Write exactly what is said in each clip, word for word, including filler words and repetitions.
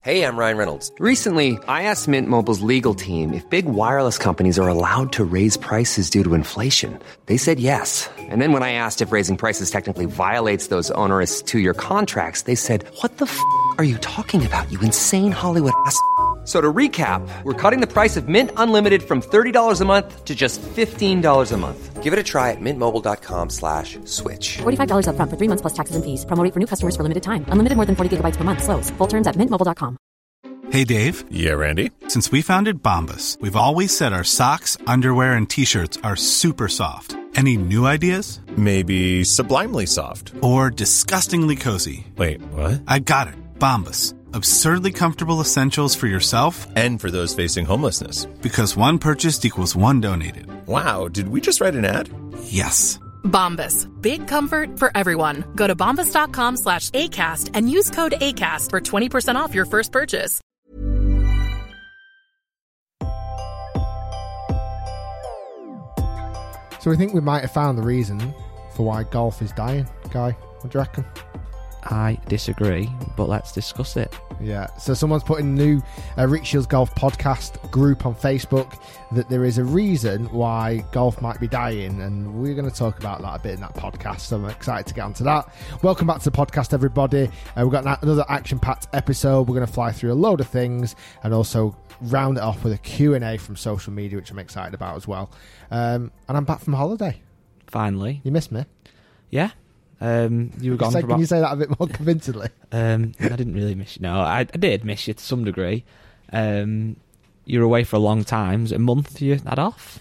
Hey, I'm Ryan Reynolds. Recently, I asked Mint Mobile's legal team if big wireless companies are allowed to raise prices due to inflation. They said yes. And then when I asked if raising prices technically violates those onerous two-year contracts, they said, what the f*** are you talking about, you insane Hollywood ass f- So to recap, we're cutting the price of Mint Unlimited from thirty dollars a month to just fifteen dollars a month. Give it a try at mintmobile.com slash switch. forty-five dollars up front for three months plus taxes and fees. Promo rate for new customers for limited time. Unlimited more than forty gigabytes per month. Slows full terms at mint mobile dot com. Hey, Dave. Yeah, Randy. Since we founded Bombas, we've always said our socks, underwear, and T-shirts are super soft. Any new ideas? Maybe sublimely soft. Or disgustingly cozy. Wait, what? I got it. Bombas. Absurdly comfortable essentials for yourself and for those facing homelessness. Because one purchased equals one donated. Wow, did we just write an ad? Yes. Bombas. Big comfort for everyone. Go to bombas.com slash ACAST and use code ACAST for twenty percent off your first purchase. So we think we might have found the reason for why golf is dying. Guy, what do you reckon? I disagree, but let's discuss it. Yeah, so someone's put in a new uh, Rick Shields Golf podcast group on Facebook that there is a reason why golf might be dying, and we're going to talk about that a bit in that podcast, so I'm excited to get onto that. Welcome back to the podcast, everybody. Uh, we've got an- another action-packed episode. We're going to fly through a load of things and also round it off with a Q and A from social media, which I'm excited about as well. Um, and I'm back from holiday. Finally. You missed me? Yeah. Um, you were gone So for can about... you say that a bit more convincingly? Um, I didn't really miss you. No, I, I did miss you to some degree. Um, you were away for a long time. Was it a month you had off?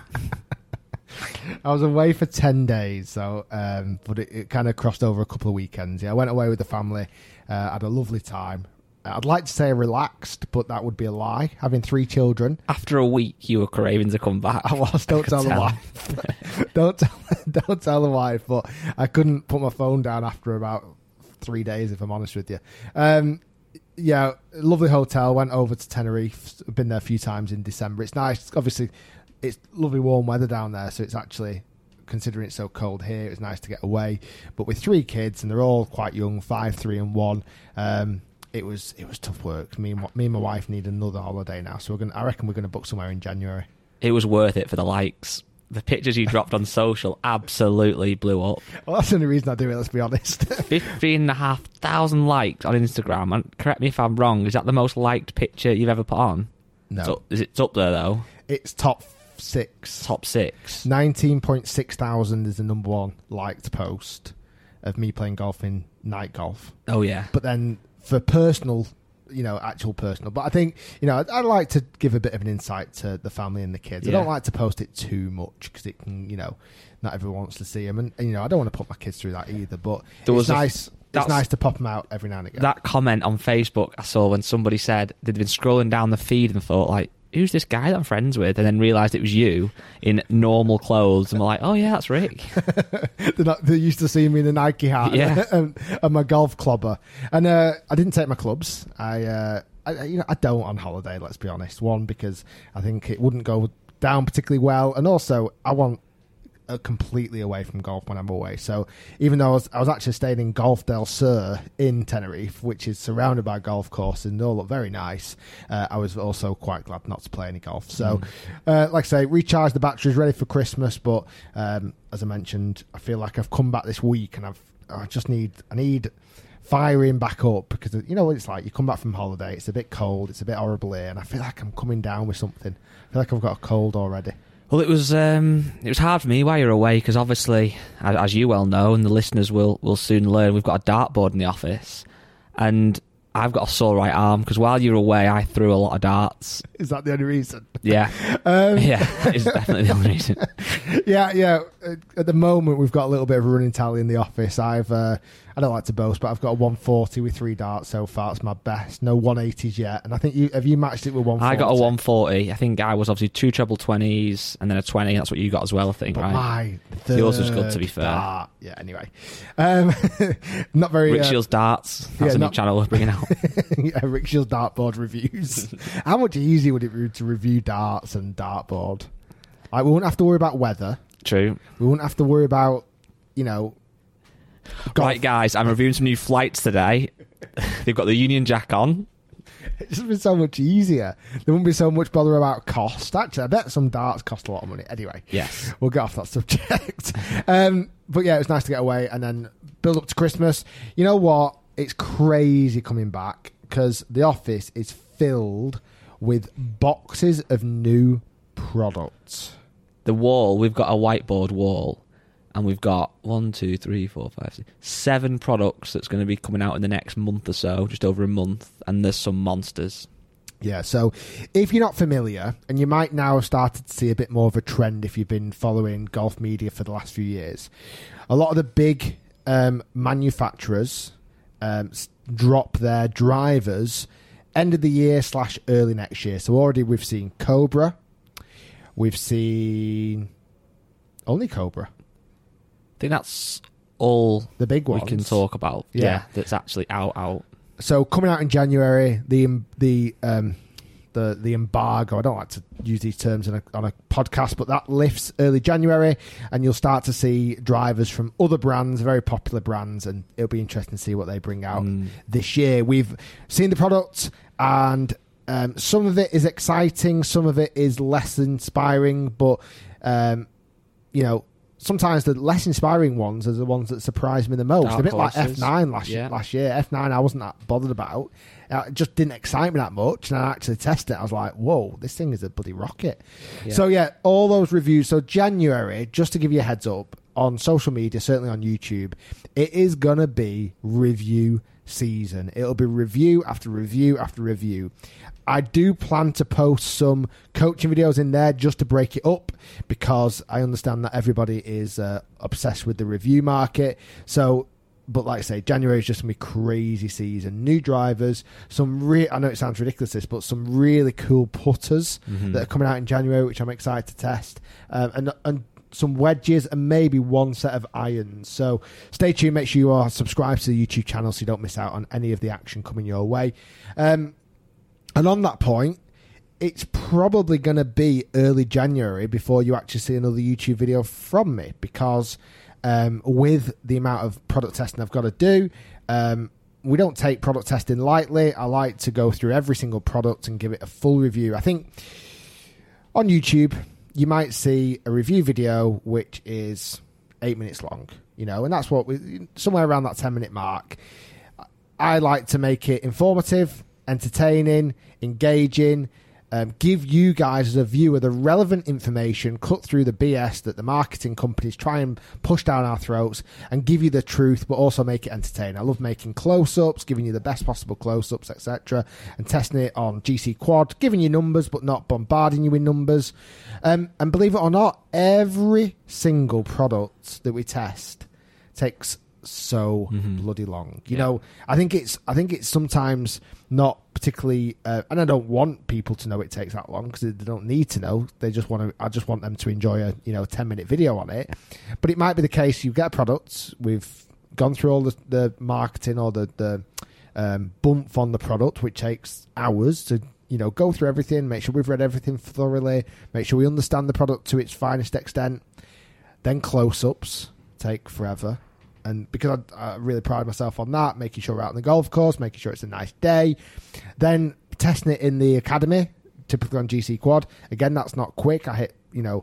I was away for ten days, so um, but it, it kind of crossed over a couple of weekends. Yeah, I went away with the family, uh, had a lovely time. I'd like to say relaxed, but that would be a lie. Having three children. After a week, you were craving to come back. I was. Don't I tell the tell. wife. don't tell. Don't tell the wife. But I couldn't put my phone down after about three days, if I'm honest with you. Um, yeah, lovely hotel. Went over to Tenerife. Been there a few times in December. It's nice. Obviously, it's lovely warm weather down there, so it's actually, considering it's so cold here, it's nice to get away. But with three kids, and they're all quite young, five, three, and one. Um, It was it was tough work. Me and me and my wife need another holiday now, so we're gonna. I reckon we're gonna book somewhere in January. It was worth it for the likes. The pictures you dropped on social absolutely blew up. Well, that's the only reason I do it. Let's be honest. Fifteen and a half thousand likes on Instagram. And correct me if I'm wrong. Is that the most liked picture you've ever put on? No, So, is it up there though? it's top six. Top six. Nineteen point six thousand is the number one liked post of me playing golf in night golf. Oh yeah. But then for personal, you know, actual personal. But I think, you know, I'd, I'd like to give a bit of an insight to the family and the kids. Yeah. I don't like to post it too much because it can, you know, not everyone wants to see them. And, and, you know, I don't want to put my kids through that either. But There it's was a- nice. It's nice to pop them out every now and again. That comment on Facebook I saw when somebody said they'd been scrolling down the feed and thought, like, who's this guy that I'm friends with? And then realised it was you in normal clothes and were like, oh yeah, that's Rick. they're, not, they're used to seeing me in a Nike hat Yeah. and, and my golf clubber. And uh, I didn't take my clubs. I, uh, I, you know, I don't on holiday, let's be honest. One, because I think it wouldn't go down particularly well. And also, I want uh, completely away from golf when I'm away. So even though I was, I was actually staying in Golf del Sur in Tenerife, which is surrounded by golf courses and they all look very nice, uh, I was also quite glad not to play any golf. So mm. uh, like I say, recharge the batteries, ready for Christmas. But um, as I mentioned, I feel like I've come back this week and I've I just need I need firing back up, because you know what it's like. You come back from holiday, it's a bit cold, it's a bit horrible here, and I feel like I'm coming down with something. I feel like I've got a cold already. Well, it was um, it was hard for me while you're away, because obviously, as, as you well know, and the listeners will, will soon learn, we've got a dartboard in the office, and I've got a sore right arm, because while you were away, I threw a lot of darts. Is that the only reason? Yeah. um, yeah, it's definitely the only reason. yeah, yeah. At the moment, we've got a little bit of a running tally in the office. I've, uh, I don't like to boast, but I've got a one forty with three darts so far. It's my best. No one eighties yet. And I think you have you matched it with one forty? I got a one forty. I think I was obviously two treble twenties and then a twenty. That's what you got as well, I think, but right? My third Yours was good, to be fair. Dart. Yeah, anyway. Um, not very... Rick uh, Shields Darts. That's yeah, a not, new channel we're bringing out. yeah, Rick Shields dartboard reviews. How much easier would it be to review darts and dartboard? Like, we wouldn't have to worry about weather. True. We wouldn't have to worry about, you know... Golf. Right, guys, I'm reviewing some new flights today. They've got the Union Jack on. It's just been so much easier. There wouldn't be so much bother about cost. Actually, I bet some darts cost a lot of money. Anyway, yes, we'll get off that subject. um, but yeah, it was nice to get away and then build up to Christmas. You know what? It's crazy coming back because the office is filled with boxes of new products. The wall, we've got a whiteboard wall, and we've got one, two, three, four, five, six, seven products that's going to be coming out in the next month or so, just over a month, and there's some monsters. Yeah, so if you're not familiar, and you might now have started to see a bit more of a trend if you've been following golf media for the last few years, a lot of the big um, manufacturers um, drop their drivers end of the year slash early next year. So already we've seen Cobra, we've seen only Cobra. I think that's all the big ones we can talk about. Yeah, yeah that's actually out out. So coming out in January, the the um, the the embargo. I don't like to use these terms on a, on a podcast, but that lifts early January, and you'll start to see drivers from other brands, very popular brands, and it'll be interesting to see what they bring out mm. this year. We've seen the product, and um, some of it is exciting, some of it is less inspiring, but um, you know. Sometimes the less inspiring ones are the ones that surprise me the most. Dark a bit horses. like F nine last, yeah. last year. F nine I wasn't that bothered about. Uh, it just didn't excite me that much. And I actually tested it. I was like, whoa, this thing is a bloody rocket. Yeah. So, yeah, all those reviews. So, January, just to give you a heads up, on social media, certainly on YouTube, it is going to be review season. It'll be review after review after review. I do plan to post some coaching videos in there just to break it up because I understand that everybody is uh, obsessed with the review market. So, but like I say, January is just going to be crazy season. New drivers, some re- I know it sounds ridiculous, this, but some really cool putters mm-hmm. that are coming out in January, which I'm excited to test. Um, and and some wedges and maybe one set of irons. So stay tuned. Make sure you are subscribed to the YouTube channel so you don't miss out on any of the action coming your way. Um, and on that point, it's probably going to be early January before you actually see another YouTube video from me because um, with the amount of product testing I've got to do, um, we don't take product testing lightly. I like to go through every single product and give it a full review. I think on YouTube, you might see a review video which is eight minutes long, you know, and that's what we, somewhere around that ten minute mark. I like to make it informative, entertaining, engaging, um, give you guys as a viewer the relevant information, cut through the B S that the marketing companies try and push down our throats and give you the truth, but also make it entertaining. I love making close-ups, giving you the best possible close-ups, et cetera, and testing it on G C Quad, giving you numbers, but not bombarding you with numbers. Um, and believe it or not, every single product that we test takes so mm-hmm. bloody long. You yeah. know, I think it's I think it's sometimes not particularly, uh, and I don't want people to know it takes that long because they don't need to know. They just want to. I just want them to enjoy a you know ten minute video on it. But it might be the case you get a product, we've gone through all the, the marketing or the the um, bump on the product, which takes hours to you know go through everything, make sure we've read everything thoroughly, make sure we understand the product to its finest extent. Then close ups take forever. And because I, I really pride myself on that, making sure we're out on the golf course, making sure it's a nice day. Then testing it in the academy, typically on G C Quad. Again, that's not quick. I hit, you know,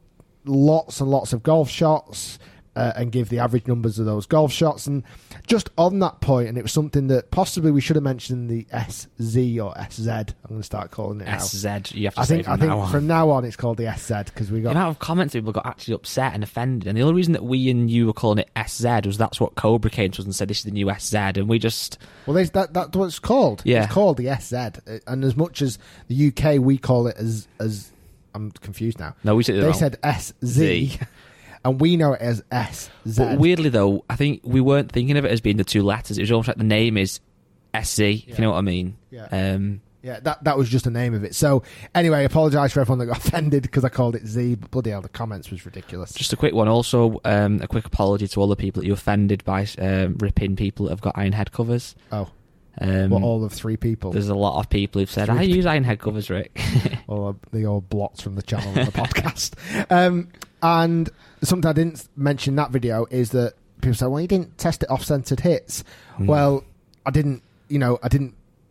lots and lots of golf shots uh, and give the average numbers of those golf shots. And just on that point, and it was something that possibly we should have mentioned in the S Z or S Z. I'm going to start calling it now. S Z, you have to I say think, from I think now on. From now on, it's called the S Z because we got... The amount of comments people got actually upset and offended, and the only reason that we and you were calling it S Z was that's what Cobra came to us and said this is the new S Z, and we just... Well, they, that, that's what it's called. Yeah. It's called the S Z. And as much as the U K, we call it as... as I'm confused now. No, we said it They wrong. said S Z. Z. And we know it as S Z. But weirdly, though, I think we weren't thinking of it as being the two letters. It was almost like the name is S Z, yeah. if you know what I mean. Yeah. Um, yeah, that that was just the name of it. So, anyway, I apologise for everyone that got offended because I called it Z, but bloody hell, the comments was ridiculous. Just a quick one. Also, um, a quick apology to all the people that you offended by um, ripping people that have got iron head covers. Oh. Um, well, all of three people. There's a lot of people who've said, three I use iron head covers, Rick. Or the old blots from the channel and the podcast. Um, and something I didn't mention in that video is that people say, well, you didn't test it off centered hits. Mm. Well, I didn't, you know, I didn't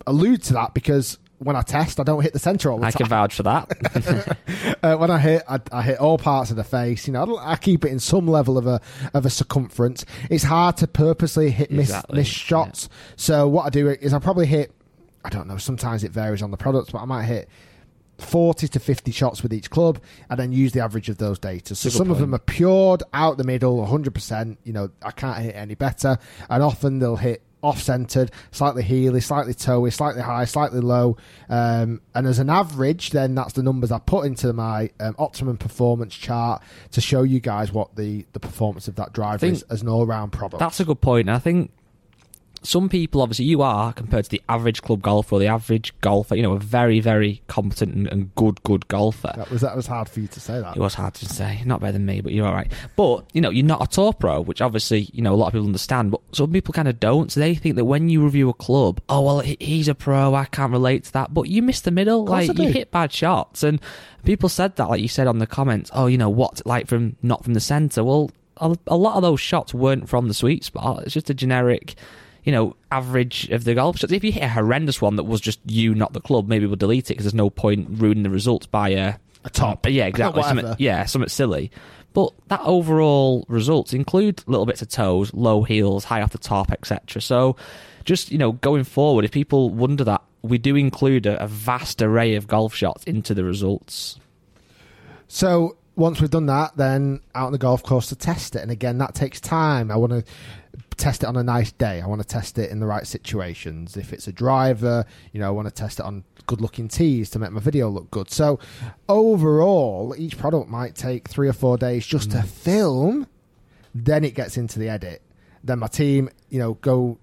allude to that because when I test, I don't hit the centre all the I time. can vouch for that. uh, when I hit, I, I hit all parts of the face. You know, I, don't- I keep it in some level of a of a circumference. It's hard to purposely hit miss, Exactly, miss shots. So what I do is I probably hit, I don't know, sometimes it varies on the product, but I might hit forty to fifty shots with each club and then use the average of those data. So Good some of point. them are pured out the middle, one hundred percent. You know, I can't hit any better. And often they'll hit off-centered, slightly heely, slightly toey, slightly high, slightly low. Um, and as an average, then that's the numbers I put into my um, optimum performance chart to show you guys what the, the performance of that driver think is as an all-round product. That's a good point. And I think some people, obviously, you are, compared to the average club golfer or the average golfer, you know, a very, very competent and, and good, good golfer. That was that was hard for you to say that. It was hard to say. Not better than me, but you're all right. But, you know, you're not a tour pro, which obviously, you know, a lot of people understand, but some people kind of don't. So they think that when you review a club, oh, well, he- he's a pro, I can't relate to that. But you missed the middle. course Like, I you do. hit bad shots. And people said that, like you said on the comments, oh, you know, what's it like from not from the centre? Well, a, a lot of those shots weren't from the sweet spot. It's just a generic, you know, average of the golf shots. If you hit a horrendous one that was just you, not the club, maybe we'll delete it because there's no point ruining the results by a, A top. yeah, exactly. Whatever. Something, yeah, something silly. But that overall results include little bits of toes, low heels, high off the top, et cetera. So just, you know, going forward, if people wonder that, we do include a, a vast array of golf shots into the results. So once we've done that, then out on the golf course to test it. And again, that takes time. I want to test it on a nice day. I want to test it in the right situations. If it's a driver, you know, I want to test it on good-looking tees to make my video look good. So overall, each product might take three or four days just to film. Then it gets into the edit. Then my team, you know, go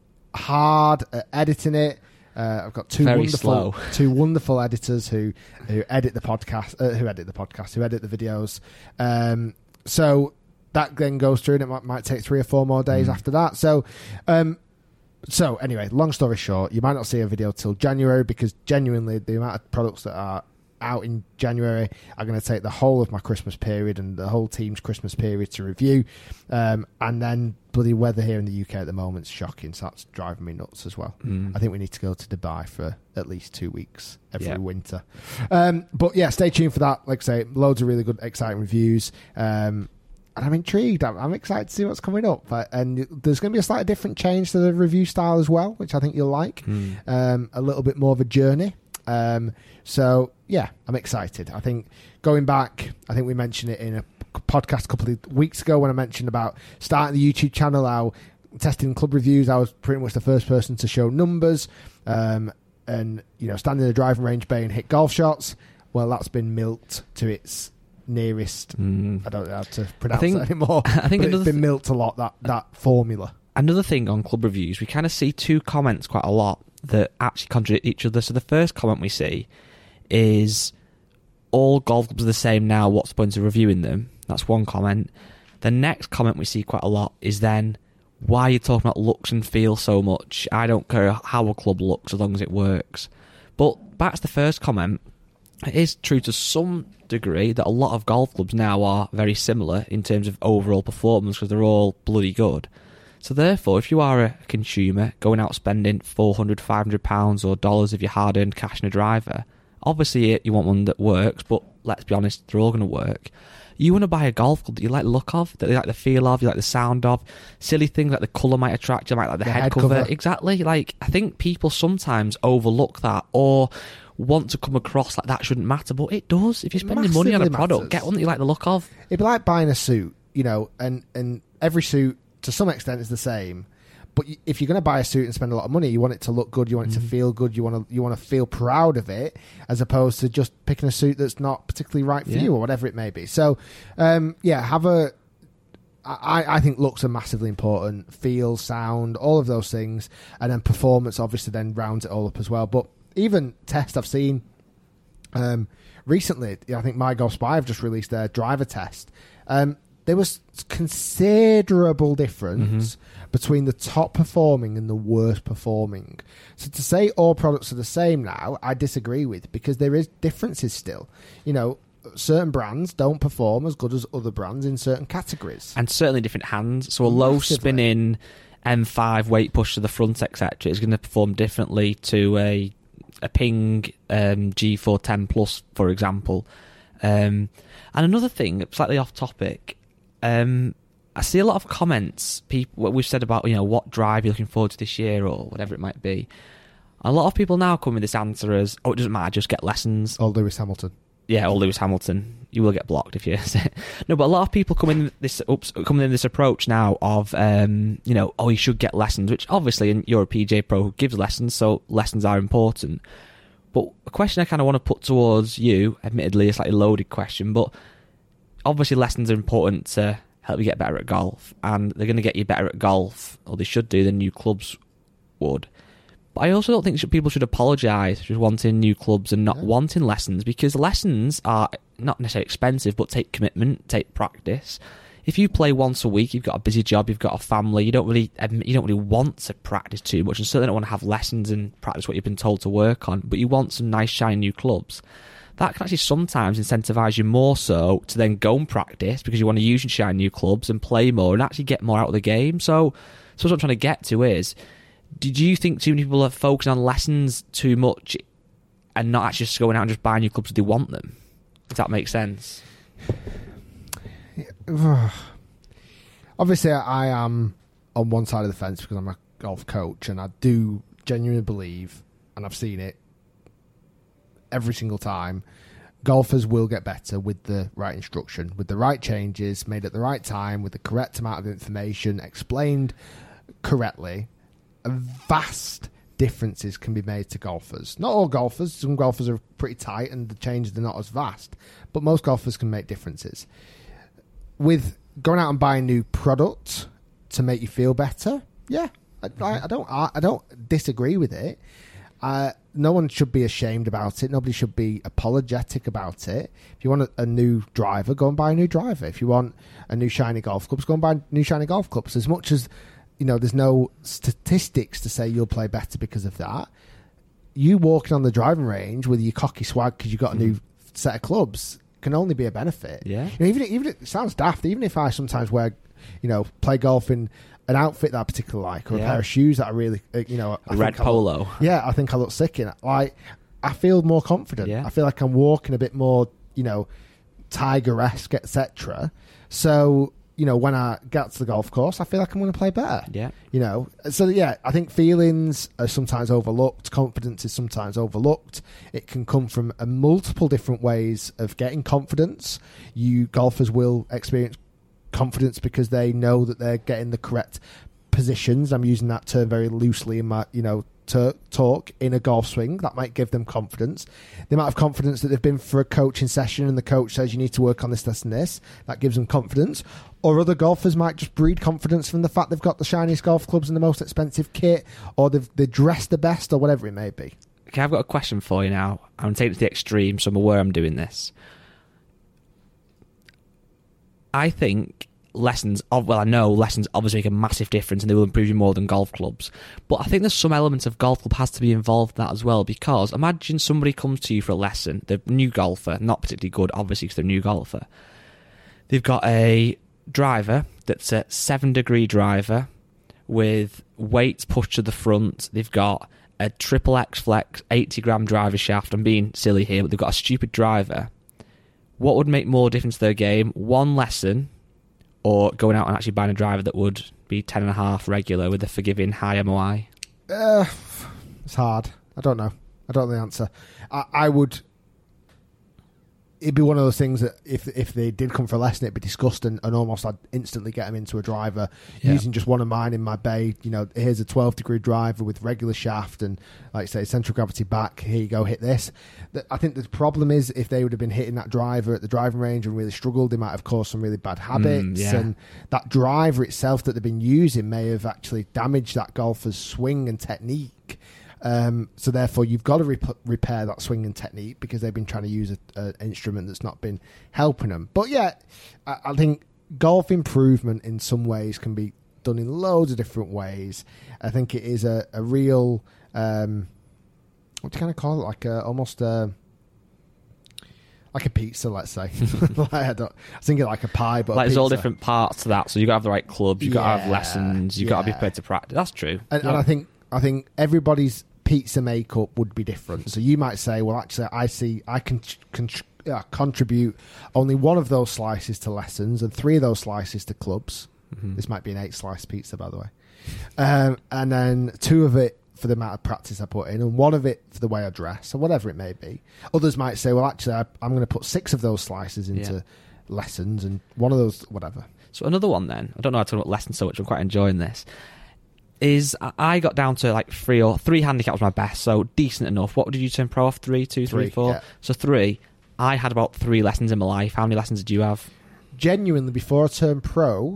hard at editing it. Uh, I've got two Very wonderful, slow. two wonderful editors who who edit the podcast, uh, who edit the podcast, who edit the videos. Um, so that then goes through, and it might, might take three or four more days Mm. after that. So, um, so anyway, long story short, you might not see a video till January because genuinely the amount of products that are out in January are going to take the whole of my Christmas period and the whole team's Christmas period to review. Um, and then bloody weather here in the U K at the moment is shocking, so that's driving me nuts as well. Mm. I think we need to go to Dubai for at least two weeks every Yeah. winter. Um, but yeah, stay tuned for that. Like I say, loads of really good, exciting reviews. Um, and I'm intrigued. I'm, I'm excited to see what's coming up. But, and there's going to be a slightly different change to the review style as well, which I think you'll like. Mm. Um, a little bit more of a journey. Um, so yeah, I'm excited. I think going back, I think we mentioned it in a podcast a couple of weeks ago when I mentioned about starting the YouTube channel, how testing club reviews, I was pretty much the first person to show numbers, um, and you know, stand in the driving range bay and hit golf shots. Well, that's been milked to its nearest. Mm. I don't know how to pronounce think- it anymore. I think but it's another been th- milked a lot, that that formula. Another thing on club reviews, we kind of see two comments quite a lot that actually contradict each other. So the first comment we see is all golf clubs are the same now, what's the point of reviewing them? That's one comment. The next comment we see quite a lot is then, why are you talking about looks and feel so much? I don't care how a club looks as long as it works. But back to the first comment, it is true to some degree that a lot of golf clubs now are very similar in terms of overall performance because they're all bloody good. So therefore, if you are a consumer going out spending four hundred, five hundred pounds or dollars of your hard-earned cash in a driver, obviously you want one that works, but let's be honest, they're all going to work. You want to buy a golf club that you like the look of, that you like the feel of, you like the sound of. Silly things like the colour might attract you, might like the, The head, head cover. cover. Exactly. Like, I think people sometimes overlook that or want to come across like that shouldn't matter, but it does. If you're spending money on a Massively product, matters. get one that you like the look of. It'd be like buying a suit, you know, and, and every suit to some extent is the same. But y- if you're going to buy a suit and spend a lot of money, you want it to look good, you want it to feel good, you want to you want to feel proud of it, as opposed to just picking a suit that's not particularly right for Yeah. you or whatever it may be. So, um, yeah, have a. I, I think looks are massively important. Feel, sound, all of those things, and then performance obviously then rounds it all up as well. But even test I've seen um, recently, I think My Golf Spy have just released their driver test. Um, there was considerable difference Mm-hmm. between the top performing and the worst performing. So to say all products are the same now, I disagree with, because there is differences still. You know, certain brands don't perform as good as other brands in certain categories. And certainly different hands. So a low Massively. spinning M five weight push to the front, et cetera, is going to perform differently to a a Ping um, G four ten Plus, for example. Um, and another thing, slightly off topic, um, I see a lot of comments. People, what we've said about, you know, what drive you're looking forward to this year or whatever it might be. A lot of people now come with this answer as, oh, it doesn't matter, just get lessons. Or Lewis Hamilton. Yeah, or Lewis Hamilton. You will get blocked if you say it. No, but a lot of people come in this oops, come in this approach now of, um, you know, oh, you should get lessons, which obviously you're a P J Pro who gives lessons, so lessons are important. But a question I kind of want to put towards you, admittedly a slightly loaded question, but obviously lessons are important to help you get better at golf, and they're going to get you better at golf, or they should do, than new clubs would. But I also don't think people should apologise for wanting new clubs and not yeah. wanting lessons, because lessons are not necessarily expensive, but take commitment, take practice. If you play once a week, you've got a busy job, you've got a family, you don't really you don't really want to practice too much, and certainly don't want to have lessons and practice what you've been told to work on, but you want some nice, shiny new clubs. That can actually sometimes incentivise you more so to then go and practice, because you want to use your shiny new clubs and play more and actually get more out of the game. So, so what I'm trying to get to is, did you think too many people are focusing on lessons too much and not actually just going out and just buying new clubs if they want them? Does that make sense? Obviously, I am on one side of the fence because I'm a golf coach, and I do genuinely believe, and I've seen it every single time, golfers will get better with the right instruction, with the right changes made at the right time, with the correct amount of information explained correctly. Vast differences can be made to golfers. Not all golfers. Some golfers are pretty tight and the changes are not as vast, but most golfers can make differences. With going out and buying new product to make you feel better, yeah, I, I, I don't I, I don't disagree with it. Uh, no one should be ashamed about it. Nobody should be apologetic about it. If you want a, a new driver, go and buy a new driver. If you want a new shiny golf clubs, go and buy new shiny golf clubs. As much as, you know, there's no statistics to say you'll play better because of that. You walking on the driving range with your cocky swag because you've got a new set of clubs can only be a benefit. Yeah. You know, even even it sounds daft. Even if I sometimes wear, you know, play golf in an outfit that I particularly like, or yeah. a pair of shoes that I really, uh, you know, a red polo. Look, yeah, I think I look sick in it. Like, I feel more confident. Yeah. I feel like I'm walking a bit more, you know, Tiger-esque, et cetera. So, you know, when I get to the golf course, I feel like I'm going to play better. Yeah. You know, so yeah, I think feelings are sometimes overlooked. Confidence is sometimes overlooked. It can come from a multiple different ways of getting confidence. You golfers will experience confidence because they know that they're getting the correct positions. I'm using that term very loosely in my, you know, t- talk in a golf swing. That might give them confidence. The amount of confidence that they've been for a coaching session and the coach says you need to work on this, this and this, that gives them confidence. Or other golfers might just breed confidence from the fact they've got the shiniest golf clubs and the most expensive kit, or they've they dress the best, or whatever it may be. Okay, I've got a question for you now. I'm taking it to the extreme, so I'm aware I'm doing this. I think lessons, well, I know lessons obviously make a massive difference and they will improve you more than golf clubs. But I think there's some elements of golf club has to be involved in that as well, because imagine somebody comes to you for a lesson, they're a new golfer, not particularly good, obviously, because they're a new golfer. They've got a driver that's a seven degree driver with weights pushed to the front. They've got a triple X flex eighty gram driver shaft. I'm being silly here, but they've got a stupid driver. What would make more difference to their game? One lesson, or going out and actually buying a driver that would be ten and a half regular with a forgiving high M O I? Uh, it's hard. I don't know. I don't know the answer. I, I would. It'd be one of those things that if if they did come for a lesson, it'd be discussed, and, and almost I'd instantly get them into a driver yeah. using just one of mine in my bay. You know, here's a twelve degree driver with regular shaft and, like I say, central gravity back. Here you go, hit this. I think the problem is if they would have been hitting that driver at the driving range and really struggled, they might have caused some really bad habits. Mm, yeah. And that driver itself that they've been using may have actually damaged that golfer's swing and technique. Um, so therefore, you've got to rep- repair that swing and technique because they've been trying to use an instrument that's not been helping them. But yeah, I, I think golf improvement in some ways can be done in loads of different ways. I think it is a, a real, um, what do you kind of call it? Like a, almost a, Like a pizza, let's say. like, I, don't, I was thinking like a pie, but like a there's all pizza. different parts to that. So you got to have the right clubs, you got to have Yeah, lessons, you got to be yeah. prepared to practice. That's true. And, Yeah. and I think I think everybody's pizza makeup would be different. So you might say, well, actually, I see I can con- uh, contribute only one of those slices to lessons and three of those slices to clubs. Mm-hmm. This might be an eight slice pizza, by the way. Um, and then two of it for the amount of practice I put in, and one of it for the way I dress, or whatever it may be. Others might say, well, actually, I, I'm going to put six of those slices into Yeah. lessons, and one of those, whatever. So another one then, I don't know how to talk about lessons so much, I'm quite enjoying this, is I- I got down to like three or three handicap was my best, so decent enough. What did you turn pro off? Three, two, three, Three, four? yeah. So three. I had about three lessons in my life. How many lessons did you have? Genuinely, before I turned pro,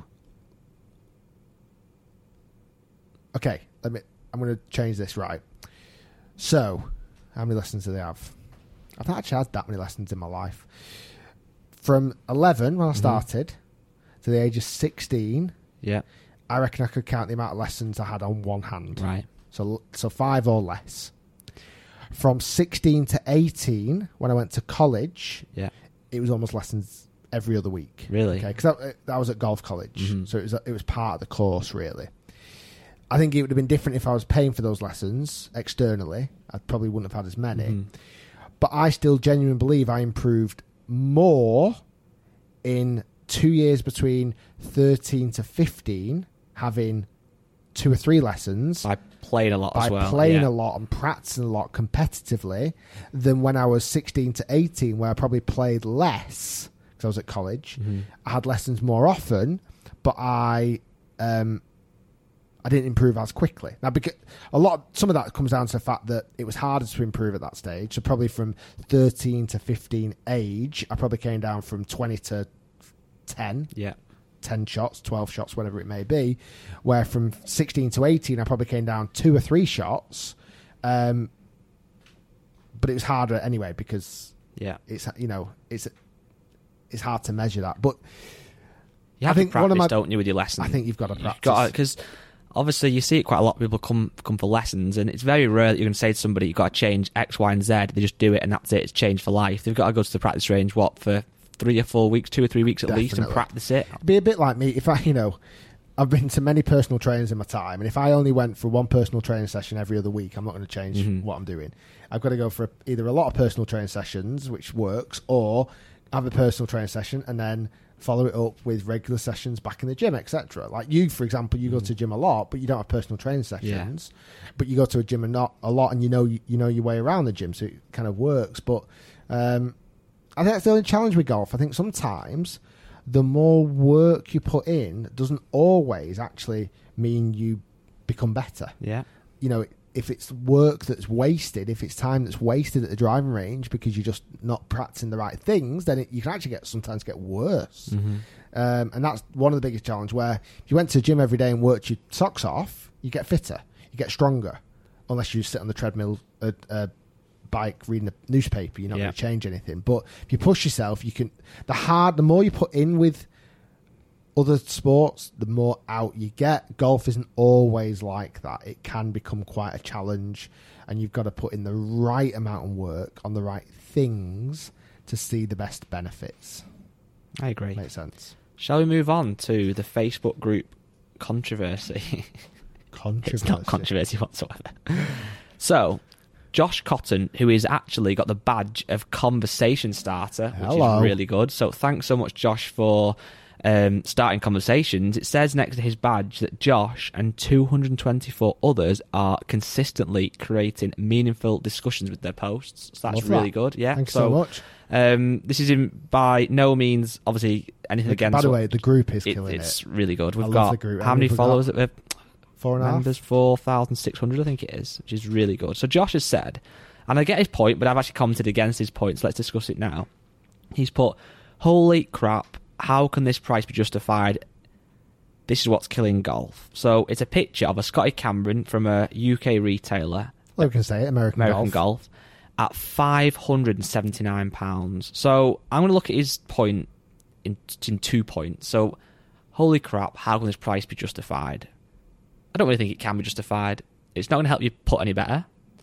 okay, let me. I'm going to change this right. So, how many lessons do they have? I've not actually had that many lessons in my life. From eleven when I started to the age of sixteen, Yeah. I reckon I could count the amount of lessons I had on one hand. Right. So, so five or less. From sixteen to eighteen, when I went to college, Yeah. it was almost lessons every other week. Really? Okay, because that, that was at golf college, Mhm. so it was it was part of the course really. I think it would have been different if I was paying for those lessons externally. I probably wouldn't have had as many, Mhm. but I still genuinely believe I improved more in two years between thirteen to fifteen, having two or three lessons. By playing a lot by as well. playing yeah. a lot and practicing a lot competitively than when I was sixteen to eighteen, where I probably played less because I was at college. Mm-hmm. I had lessons more often, but I um, I didn't improve as quickly. Now, because a lot, some of that comes down to the fact that it was harder to improve at that stage. So probably from thirteen to fifteen age, I probably came down from twenty to ten. Yeah. ten shots, twelve shots, whatever it may be, where from sixteen to eighteen, I probably came down two or three shots. Um, but it was harder anyway because Yeah. it's, you know, it's it's hard to measure that. But You have I think to practice, one of my- don't you, with your lessons? I think you've got to You've practice. got because obviously you see it quite a lot of people come come for lessons, and it's very rare that you're going to say to somebody you've got to change X, Y, and Z. They just do it, and that's it. It's changed for life. They've got to go to the practice range, what, for three or four weeks, two or three weeks at least, and Definitely. practice it. It'd be a bit like me if I, you know, I've been to many personal trainers in my time, and if I only went for one personal training session every other week, I'm not going to change Mhm. what I'm doing. I've got to go for either a lot of personal training sessions, which works, or have a personal training session and then follow it up with regular sessions back in the gym, et cetera. Like you, for example, you go to the gym a lot, but you don't have personal training sessions. But you go to a gym and not a lot, and you know you know your way around the gym, so it kind of works. But um, I think that's the only challenge with golf. I think sometimes the more work you put in doesn't always actually mean you become better. Yeah. You know, if it's work that's wasted, if it's time that's wasted at the driving range because you're just not practicing the right things, then it, you can actually get sometimes get worse. Mm-hmm. Um, and that's one of the biggest challenges, where if you went to the gym every day and worked your socks off, you get fitter, you get stronger, unless you sit on the treadmill, a, a bike, reading a newspaper, you're not Yeah. going to change anything. But if you push yourself, you can, the hard, the more you put in with other sports, the more out you get. Golf isn't always like that. It can become quite a challenge, and you've got to put in the right amount of work on the right things to see the best benefits. I agree. Makes sense. Shall we move on to the Facebook group controversy? Controversy. It's not controversy whatsoever. So, Josh Cotton, who has actually got the badge of conversation starter, which Hello. is really good. So thanks so much, Josh, for um, starting conversations. It says next to his badge that Josh and two hundred twenty-four others are consistently creating meaningful discussions with their posts. So that's Love really that. good. Yeah. Thanks so much. Um, this is in, by no means, obviously, anything against. By the what- way, the group is it, killing it's it. really good. We've I love got the group. how How many many have we followers? got? At Four and a half. members, four thousand six hundred, I think it is, which is really good. So Josh has said, and I get his point, but I've actually commented against his point, so let's discuss it now. He's put, holy crap, how can this price be justified? This is what's killing golf. So it's a picture of a Scotty Cameron from a U K retailer, Well, we can say it. American, American golf. Golf, at five hundred seventy-nine pounds. So I'm going to look at his point in, in two points. So, holy crap, how can this price be justified? I don't really think it can be justified. It's not going to help you putt any better.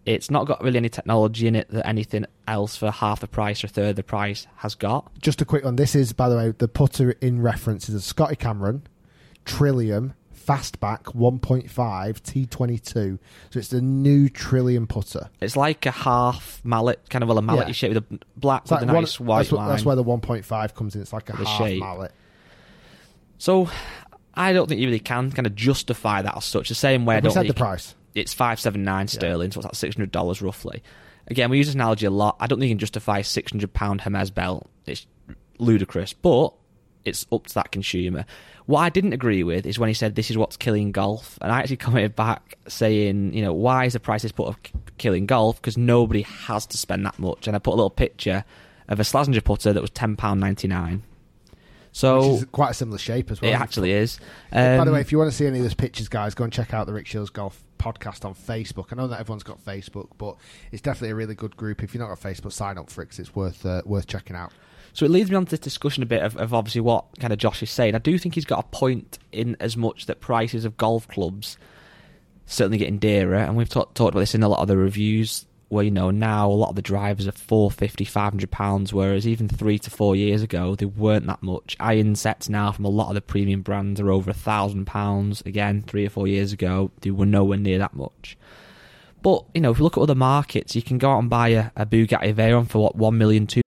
It's not got really any technology in it that anything else for half the price or a third of the price has got. Just a quick one. This is, by the way, the putter in reference is a Scotty Cameron Trillium Fastback one point five T twenty-two. So it's the new Trillium putter. It's like a half mallet, kind of well, a mallet Yeah. shape with a black It's with like a nice one, white that's, what- line. that's where the one point five comes in. It's like a The half shape. mallet. So I don't think you really can kind of justify that as such. The same way I We don't said think the price. it's five seventy-nine sterling, so it's like six hundred dollars roughly. Again, we use this analogy a lot. I don't think you can justify a six hundred pound Hermes belt. It's ludicrous, but it's up to that consumer. What I didn't agree with is when he said this is what's killing golf, and I actually commented back saying, you know, why is the price is put of killing golf? Because nobody has to spend that much. And I put a little picture of a Slazenger putter that was ten pounds ninety-nine. So Which is quite a similar shape as well. it actually is. By the Um, way, if you want to see any of those pictures, guys, go and check out the Rick Shields Golf podcast on Facebook. I know that everyone's got Facebook, but it's definitely a really good group. If you're not on Facebook, sign up for it 'cause it's worth uh, worth checking out. So it leads me on to this discussion a bit of, of obviously what kind of Josh is saying. I do think he's got a point in as much that prices of golf clubs certainly getting dearer, and we've talk, talked about this in a lot of the reviews, where, you know, now a lot of the drivers are four hundred fifty, five hundred pounds, whereas even three to four years ago they weren't that much. Iron sets now from a lot of the premium brands are over a thousand pounds. Again, three or four years ago they were nowhere near that much. But, you know, if you look at other markets, you can go out and buy a, a Bugatti Veyron for what, one million, two.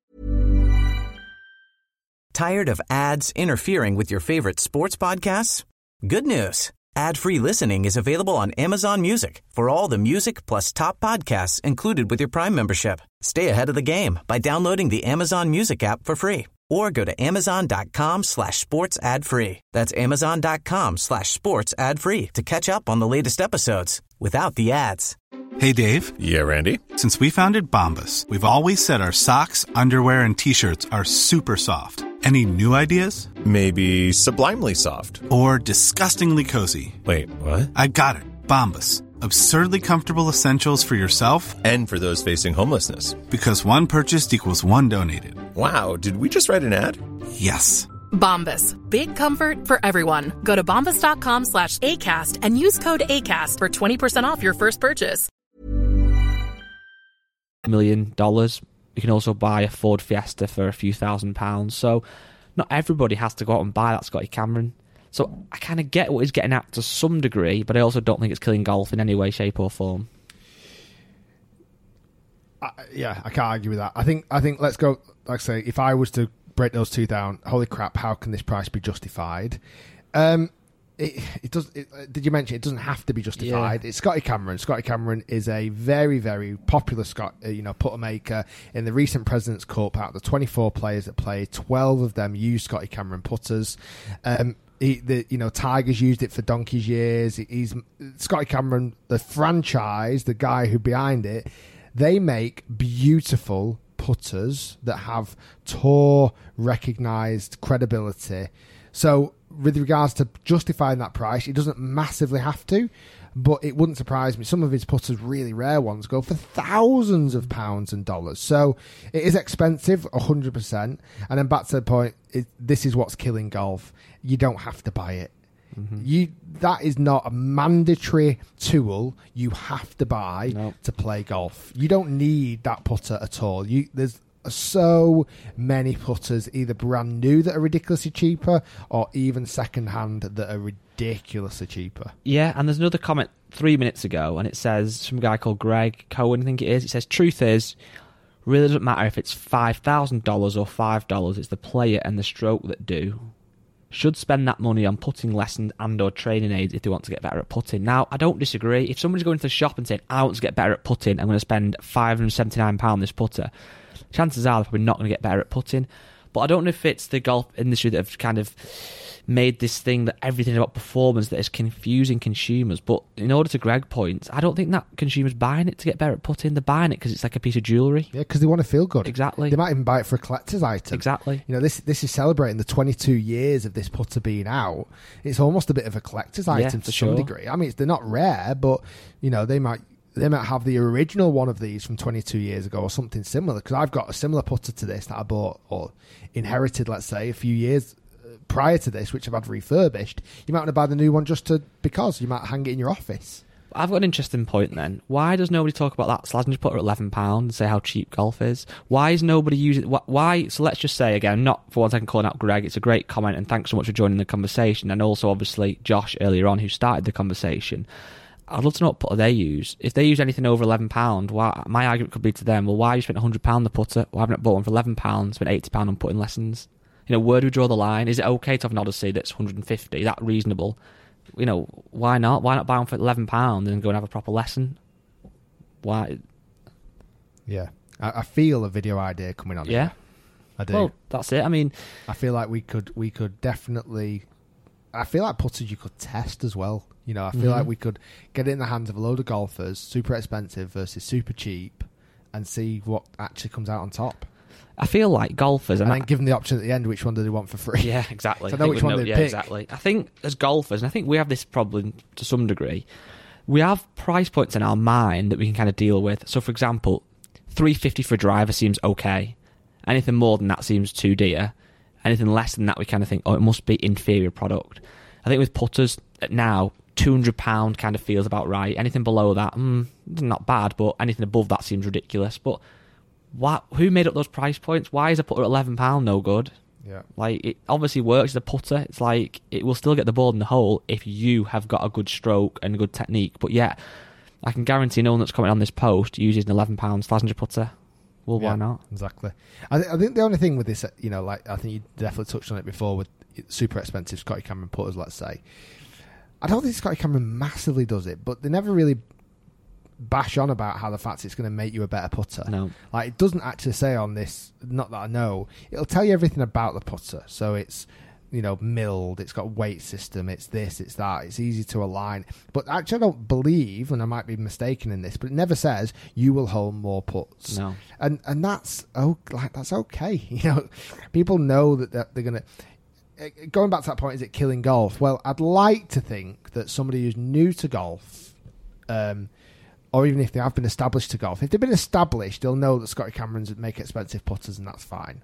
Tired of ads interfering with your favorite sports podcasts? Good news. Ad-free listening is available on Amazon Music for all the music plus top podcasts included with your Prime membership. Stay ahead of the game by downloading the Amazon Music app for free or go to amazon.com slash sports ad free. That's amazon.com slash sports ad free to catch up on the latest episodes without the ads. Hey, Dave. Yeah, Randy. Since we founded Bombas, we've always said our socks, underwear, and T-shirts are super soft. Any new ideas? Maybe sublimely soft. Or disgustingly cozy? Wait, what? I got it. Bombas. Absurdly comfortable essentials for yourself And for those facing homelessness. because one purchased equals one donated. Wow, did we just write an ad? Yes. Bombas. Big comfort for everyone. Go to bombas.com slash ACAST and use code ACAST for twenty percent off your first purchase. Million dollars. You can also buy a Ford Fiesta for a few thousand pounds. So not everybody has to go out and buy that Scotty Cameron. So I kind of get what he's getting at to some degree, but I also don't think it's killing golf in any way, shape, or form. Uh, yeah, I can't argue with that. I think, I think, let's go, like I say, if I was to break those two down, holy crap, how can this price be justified? Um, it, it does. It, uh, did you mention it doesn't have to be justified? Yeah. It's Scotty Cameron. Scotty Cameron is a very, very popular Scot, uh, you know, putter maker. In the recent President's Cup, out of the twenty-four players that played, twelve of them used Scotty Cameron putters. Um, he, the, you know, Tiger's used it for donkey's years. He's Scotty Cameron, the franchise, the guy who behind it. They make beautiful putters that have tour recognised credibility. So with regards to justifying that price, it doesn't massively have to, but it wouldn't surprise me. Some of his putters, really rare ones, go for thousands of pounds and dollars. So it is expensive, one hundred percent. And then back to the point, it, this is what's killing golf. You don't have to buy it. Mm-hmm. You that is not a mandatory tool you have to buy Nope. to play golf. You don't need that putter at all. You there's so many putters, either brand new that are ridiculously cheaper, or even second hand that are ridiculously cheaper. Yeah, and there's another comment three minutes ago, and it says, from a guy called Greg Cohen, I think it is, it says, truth is, really doesn't matter if it's five thousand dollars or five dollars, it's the player and the stroke that do. Should spend that money on putting lessons and or training aids if they want to get better at putting. Now, I don't disagree. If somebody's going to the shop and saying, I want to get better at putting, I'm going to spend five hundred seventy-nine pounds this putter, chances are they're probably not going to get better at putting. But I don't know if it's the golf industry that have kind of made this thing that everything about performance that is confusing consumers. But in order to Greg's point, I don't think that consumers buying it to get better at putting. They're buying it because it's like a piece of jewellery. Yeah, because they want to feel good. Exactly. They might even buy it for a collector's item. Exactly. You know, this this is celebrating the twenty-two years of this putter being out. It's almost a bit of a collector's item Yeah, to for some sure. degree. I mean, it's, they're not rare, but, you know, they might... They might have the original one of these from twenty-two years ago or something similar, because I've got a similar putter to this that I bought or inherited, let's say, a few years prior to this, which I've had refurbished. You might want to buy the new one just to because you might hang it in your office. I've got an interesting point then. Why does nobody talk about that Slazenger putter at eleven pounds and say how cheap golf is? Why is nobody using... Why? So let's just say, again, not for one second calling out Greg, it's a great comment, and thanks so much for joining the conversation, and also, obviously, Josh earlier on, who started the conversation. I'd love to know what putter they use. If they use anything over eleven pounds, why, my argument could be to them, well, why have you spent one hundred pounds on the putter? Why haven't I bought one for eleven pounds, spent eighty pounds on putting lessons? You know, where do we draw the line? Is it okay to have an Odyssey that's one hundred fifty? Is that reasonable? You know, why not? Why not buy one for eleven pounds and go and have a proper lesson? Why? Yeah. I, I feel a video idea coming on. Yeah. Here. I do. Well, that's it. I mean... I feel like we could we could definitely... I feel like putters you could test as well. You know, I feel mm-hmm. like we could get it in the hands of a load of golfers, super expensive versus super cheap, and see what actually comes out on top. I feel like golfers... And and then give them the option at the end, which one do they want for free? Yeah, exactly. So I know which one know, they yeah, pick. Exactly. I think as golfers, and I think we have this problem to some degree, we have price points in our mind that we can kind of deal with. So, for example, three fifty for a driver seems okay. Anything more than that seems too dear. Anything less than that, we kind of think, oh, it must be inferior product. I think with putters now, two hundred pounds kind of feels about right. Anything below that, mm, not bad, but anything above that seems ridiculous. But what? Who made up those price points? Why is a putter at eleven pounds no good? Yeah. Like, it obviously works as a putter. It's like, it will still get the ball in the hole if you have got a good stroke and a good technique. But yeah, I can guarantee no one that's commenting on this post uses an eleven pound Slazenger putter. Well, yeah, why not? Exactly. I, th- I think the only thing with this, you know, like, I think you definitely touched on it before with super expensive Scotty Cameron putters, let's say. I don't think Scotty Cameron massively does it, but they never really bash on about how the fact it's going to make you a better putter. No. Like, it doesn't actually say on this, not that I know, it'll tell you everything about the putter. So it's, you know, milled, it's got weight system, it's this, it's that, it's easy to align. But actually I don't believe, and I might be mistaken in this, but it never says you will hold more putts. No. And and that's oh, like that's okay. You know, people know that they're, they're going to... Going back to that point, is it killing golf? Well, I'd like to think that somebody who's new to golf, um, or even if they have been established to golf, if they've been established, they'll know that Scotty Camerons make expensive putters, and that's fine.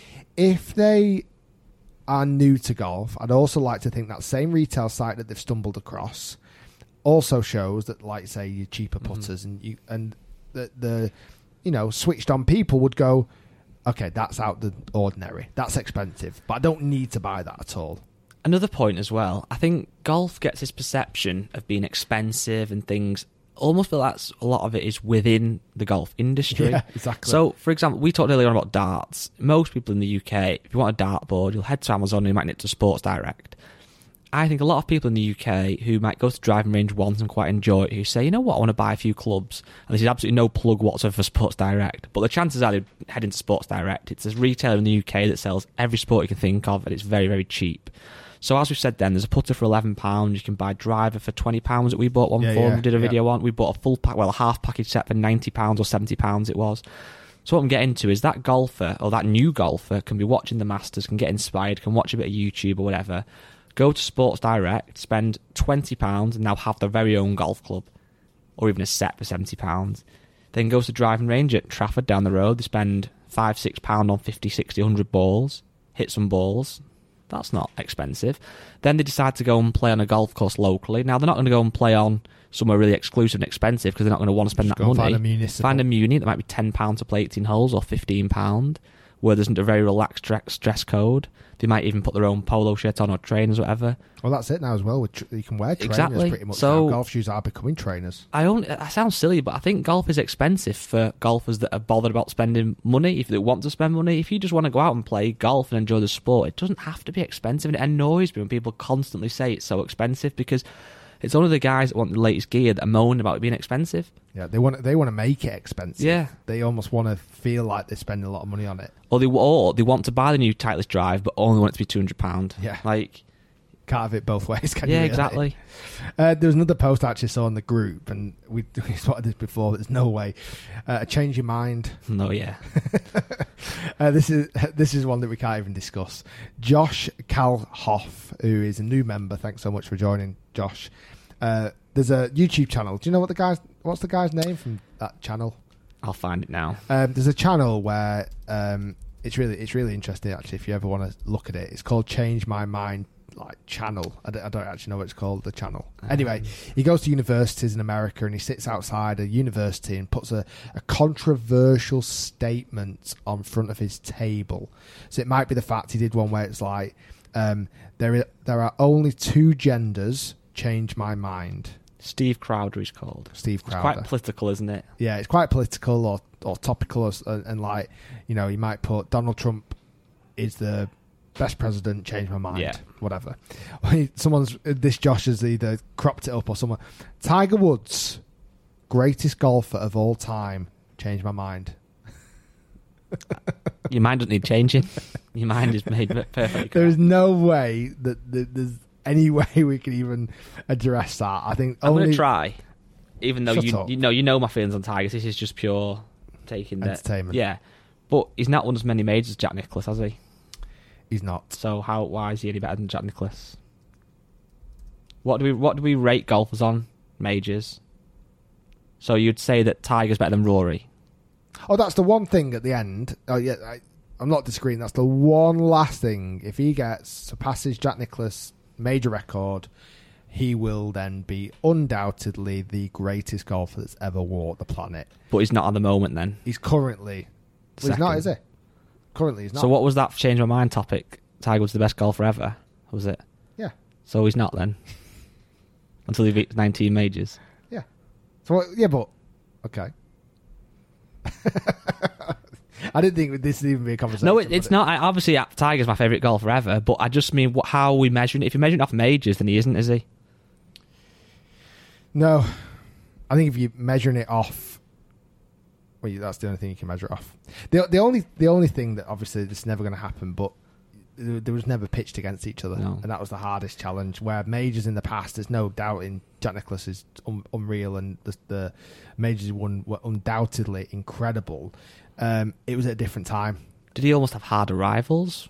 If they are new to golf, I'd also like to think that same retail site that they've stumbled across also shows that, like, say, your cheaper putters mm-hmm. and you and the the you know switched on people would go, okay, that's out the ordinary, that's expensive, but I don't need to buy that at all. Another point as well, I think golf gets this perception of being expensive and things. Almost feel that's a lot of it is within the golf industry. Yeah, exactly. So, for example, we talked earlier on about darts. Most people in the U K, if you want a dartboard, you'll head to Amazon and you might get to Sports Direct. I think a lot of people in the U K who might go to driving range once and quite enjoy it, who say, you know what, I want to buy a few clubs. And this is absolutely no plug whatsoever for Sports Direct. But the chances are they'd head into Sports Direct. It's a retailer in the U K that sells every sport you can think of, and it's very, very cheap. So as we've said then, there's a putter for eleven pounds. You can buy a driver for twenty pounds that we bought one yeah, for yeah, and we did a yeah. video on. We bought a full pack, well, a half package set for ninety pounds or seventy pounds it was. So what I'm getting to is that golfer, or that new golfer, can be watching the Masters, can get inspired, can watch a bit of YouTube or whatever, go to Sports Direct, spend twenty pounds and now have their very own golf club, or even a set for seventy pounds. Then goes to driving range at Trafford down the road. They spend five, six pounds on fifty, sixty, one hundred balls, hit some balls. That's not expensive. Then they decide to go and play on a golf course locally. Now, they're not going to go and play on somewhere really exclusive and expensive because they're not going to want to spend Just that go money. Find a municipal. Find a muni that might be ten pounds to play eighteen holes or fifteen pounds, where there's a very relaxed dress code. They might even put their own polo shirt on or trainers or whatever. Well, that's it now as well. You can wear trainers exactly. pretty much so, now. Golf shoes are becoming trainers. I only, that sounds silly, but I think golf is expensive for golfers that are bothered about spending money, if they want to spend money. If you just want to go out and play golf and enjoy the sport, it doesn't have to be expensive. And it annoys me when people constantly say it's so expensive because it's only the guys that want the latest gear that are moaning about it being expensive. Yeah, they want they want to make it expensive. Yeah. They almost want to feel like they're spending a lot of money on it. Or they, or they want to buy the new Titleist drive, but only want it to be two hundred pounds. Yeah. Like... Can't have it both ways, can yeah, you? Yeah, exactly. Uh, there was another post I actually saw in the group, and we, we spotted this before, but there's no way. Uh, change your mind. No, yeah. uh, this is this is one that we can't even discuss. Josh Kalhoff, who is a new member, thanks so much for joining, Josh. Uh, there's a YouTube channel. Do you know what the guy's what's the guy's name from that channel? I'll find it now. Um, there's a channel where um, it's really it's really interesting actually. If you ever want to look at it, it's called Change My Mind. like channel. I don't, I don't actually know what it's called, the channel. Anyway, he goes to universities in America and he sits outside a university and puts a, a controversial statement on front of his table. So it might be the fact he did one where it's like, um, there, is, there are only two genders, change my mind. Steve Crowder is called. Steve Crowder. It's quite political, isn't it? Yeah, it's quite political or, or topical, or, and, and like, you know, you might put Donald Trump is the best president, change my mind. Yeah. Whatever. Someone's, this Josh has either cropped it up or someone. Tiger Woods, greatest golfer of all time, change my mind. Your mind doesn't need changing. Your mind is made perfectly. There is no way that, that there's any way we can even address that. I think I'm only... going to try, even though Shut you up. you know you know my feelings on Tigers. This is just pure taking the entertainment. Yeah, but he's not won as many majors as Jack Nicklaus, has he? He's not. So how? Why is he any better than Jack Nicklaus? What do we what do we rate golfers on majors? So you'd say that Tiger's better than Rory? Oh, that's the one thing at the end. Oh yeah, I, I'm not disagreeing. That's the one last thing. If he gets surpasses Jack Nicklaus' major record, he will then be undoubtedly the greatest golfer that's ever walked the planet. But he's not at the moment. Then he's currently. Well, he's not, is he? Currently, he's not. So what was that change my mind topic? Tiger was the best golfer ever, was it? Yeah. So he's not then, until he beats nineteen majors. Yeah. So yeah, but okay. I didn't think this would even be a conversation. No, it, it's not. I, obviously, Tiger's my favourite golfer ever, but I just mean what, how are we measuring it? If you're measuring it off majors, then he isn't, is he? No. I think if you're measuring it off, well, that's the only thing you can measure it off. The the only the only thing that obviously it's never going to happen, but there was never pitched against each other, no. and that was the hardest challenge. Where majors in the past, there's no doubt in Jack Nicklaus is un- unreal, and the, the majors he won were undoubtedly incredible. Um, it was at a different time. Did he almost have harder rivals?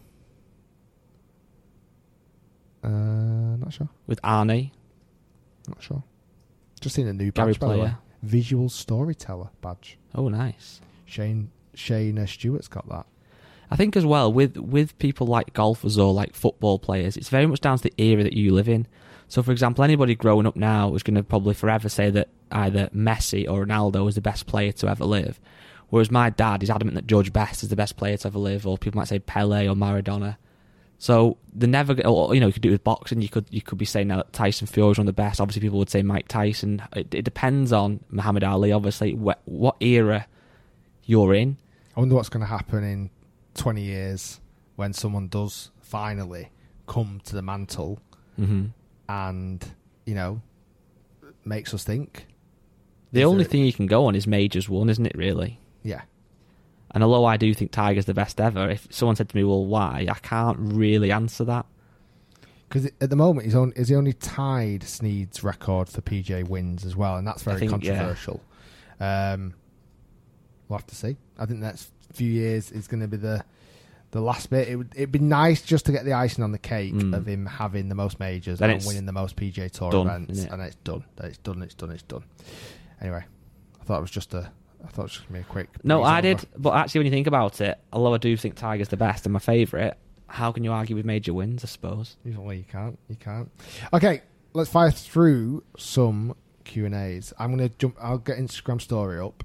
Uh, not sure. With Arnie? Not sure. Just seen a new Gary badge, by the way. Player. Visual storyteller badge. Oh, nice. Shane Shane Stewart's got that. I think as well, with, with people like golfers or like football players, it's very much down to the era that you live in. So, for example, anybody growing up now is going to probably forever say that either Messi or Ronaldo is the best player to ever live. Whereas my dad is adamant that George Best is the best player to ever live, or people might say Pele or Maradona. So they never, or, you know, you could do it with boxing. You could you could be saying now that Tyson Fury is one of the best. Obviously, people would say Mike Tyson. It, it depends on Muhammad Ali. Obviously, what, what era you're in. I wonder what's going to happen in twenty years when someone does finally come to the mantle, mm-hmm. and you know makes us think. The is only there... thing you can go on is majors won, isn't it? Really. Yeah. And although I do think Tiger's the best ever, if someone said to me, well, why? I can't really answer that. Because at the moment, he's only, is he only tied Snead's record for P G A wins as well, and that's very think, controversial. Yeah. Um, we'll have to see. I think the next few years is going to be the the last bit. It would it'd be nice just to get the icing on the cake mm. of him having the most majors then and winning the most P G A Tour done, events, and it's done. It's done. It's done. It's done. Anyway, I thought it was just a. I thought it was just going to be a quick... No, I over. did. But actually, when you think about it, although I do think Tiger's the best and my favourite, how can you argue with major wins, I suppose? Well, you can't. You can't. Okay, let's fire through some Q and A's. I'm going to jump... I'll get Instagram story up.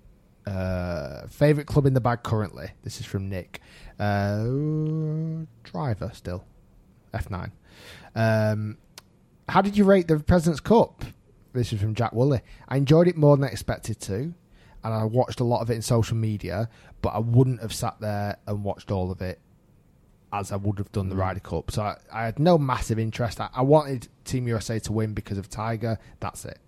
Uh, favourite club in the bag currently. This is from Nick. Uh, driver still. F nine. Um, how did you rate the President's Cup? This is from Jack Woolley. I enjoyed it more than I expected to. And I watched a lot of it in social media, but I wouldn't have sat there and watched all of it as I would have done the Ryder Cup. So I, I had no massive interest. I, I wanted Team U S A to win because of Tiger. That's it.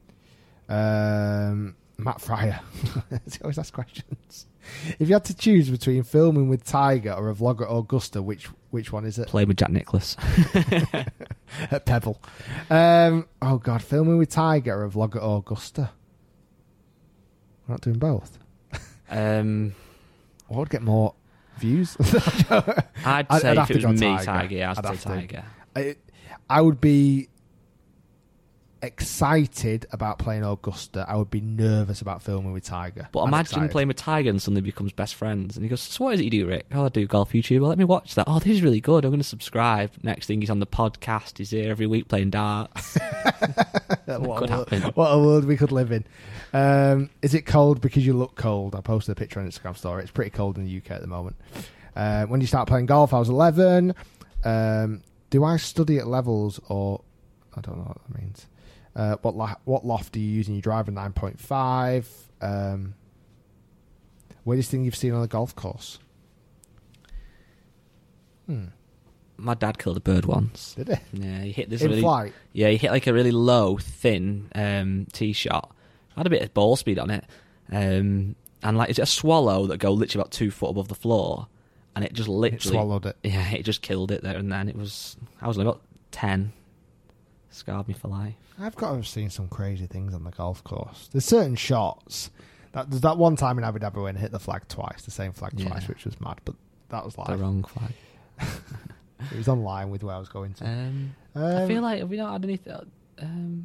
Um, Matt Fryer. He always asks questions. If you had to choose between filming with Tiger or a vlog at Augusta, which which one is it? Play with Jack Nicklaus. At Pebble. Um, oh, God. Filming with Tiger or a vlog at Augusta? We're not doing both. Um, I would get more views. I'd say I'd if it was me, Tiger, Tiger yeah, I'd, I'd say Tiger. I, I would be... excited about playing Augusta. I would be nervous about filming with Tiger. But I'm imagine excited. playing with Tiger and suddenly becomes best friends. And he goes, so what is it you do, Rick? Oh, I do golf YouTube. Well, let me watch that. Oh, this is really good. I'm going to subscribe. Next thing, he's on the podcast. He's here every week playing darts. what, could a happen. world, what a world we could live in. Um, is it cold because you look cold? I posted a picture on Instagram story. It's pretty cold in the U K at the moment. Uh, when you start playing golf, I was eleven. Um, do I study at levels or... I don't know what that means. Uh, what lo- what loft do you use in your driver? nine point five. Um, weirdest thing you've seen on a golf course? Hmm. My dad killed a bird once. Did he? Yeah, he hit this In really... flight? Yeah, he hit like a really low, thin um, tee shot. Had a bit of ball speed on it. Um, and like, it's a swallow that go literally about two foot above the floor. And it just literally... It swallowed it. Yeah, it just killed it there and then. It was... I was only about ten. Scarred me for life. I've got to have seen some crazy things on the golf course. There's certain shots. That, there's that one time in Abu Dhabi when I hit the flag twice, the same flag Yeah. twice, which was mad. But that was live. The wrong flag. It was on line with where I was going to. Um, Um, I feel like have we not had anything... Um,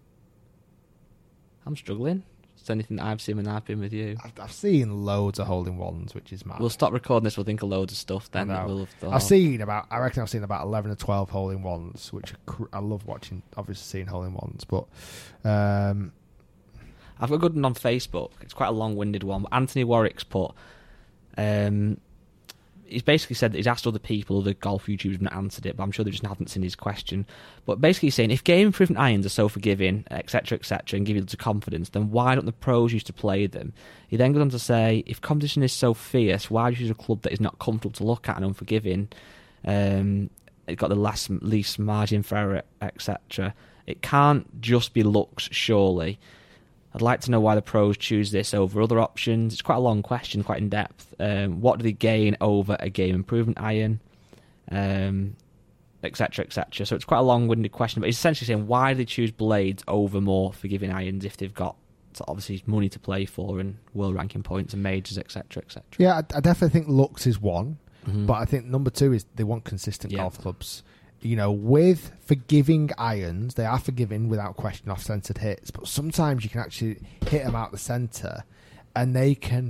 I'm struggling. It's anything that I've seen when I've been with you. I've, I've seen loads of holding ones, which is mad. We'll stop recording this. We'll think of loads of stuff then. I That know. we'll have thought. I've seen about, I reckon I've seen about eleven or twelve holding ones, which are cr- I love watching, obviously seeing holding ones. But um, I've got a good one on Facebook. It's quite a long-winded one. But Anthony Warwick's put... Um, he's basically said that he's asked other people, other golf YouTubers, have not answered it, but I'm sure they just haven't seen his question. But basically he's saying, if game improvement irons are so forgiving, et cetera, et cetera, and give you lots of confidence, then why don't the pros used to play them? He then goes on to say, if competition is so fierce, why do you use a club that is not comfortable to look at and unforgiving? Um, it's got the last, least margin for error, et cetera. It can't just be looks, surely. I'd like to know why the pros choose this over other options. It's quite a long question, quite in depth. Um, what do they gain over a game improvement iron, um, et cetera, et cetera. So it's quite a long-winded question, but he's essentially saying why do they choose blades over more forgiving irons if they've got obviously money to play for and world ranking points and majors, et cetera, et cetera. yeah, I, I definitely think looks is one, Mm-hmm. but I think number two is they want consistent Yeah. golf clubs. You know, with forgiving irons, they are forgiving without question off-centered hits, but sometimes you can actually hit them out the center and they can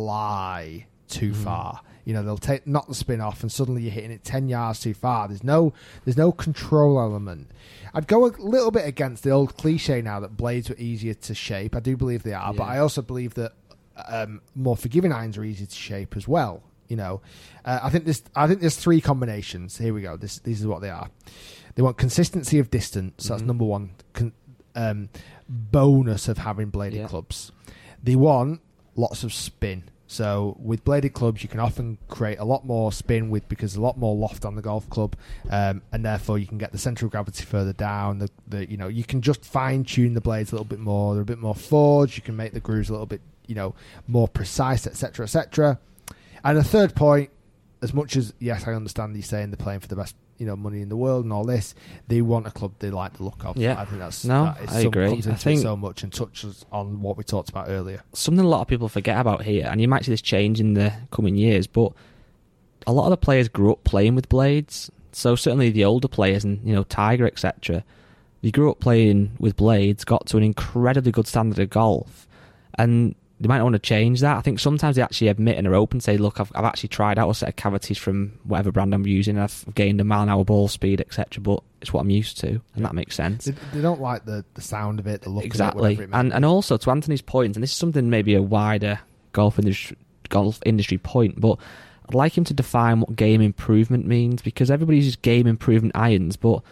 fly too Mm-hmm. far. You know, they'll take knock the spin off and suddenly you're hitting it ten yards too far. There's no there's no control element. I'd go a little bit against the old cliche now that blades were easier to shape. I do believe they are, Yeah. but I also believe that um, more forgiving irons are easy to shape as well. You know, uh, I think this. I think there's three combinations. Here we go. This, these are what they are. They want consistency of distance. So that's Mhm. number one. Con- um, bonus of having bladed Yeah. clubs. They want lots of spin. So with bladed clubs, you can often create a lot more spin with because there's a lot more loft on the golf club, um, and therefore you can get the center of gravity further down. The, the you know you can just fine tune the blades a little bit more. They're a bit more forged. You can make the grooves a little bit you know more precise, et cetera, et cetera. And the third point, as much as, yes, I understand you saying they're playing for the best, you know, money in the world and all this, they want a club they like the look of. Yeah. I think that's No, that is I some, agree. comes I into think- it so much and touches on what we talked about earlier. Something a lot of people forget about here, and you might see this change in the coming years, but a lot of the players grew up playing with blades. So certainly the older players, and you know Tiger, et cetera, they grew up playing with blades, got to an incredibly good standard of golf, and they might not want to change that. I think sometimes they actually admit and are open, say, look, I've, I've actually tried out a set of cavities from whatever brand I'm using, I've gained a mile an hour ball speed, et cetera, but it's what I'm used to, and Yeah. that makes sense. They, they don't like the, the sound of it, the look Exactly. of it, whatever it may and be. and also, to Anthony's point, and this is something maybe a wider golf industry, golf industry point, but I'd like him to define what game improvement means, because everybody uses game improvement irons, but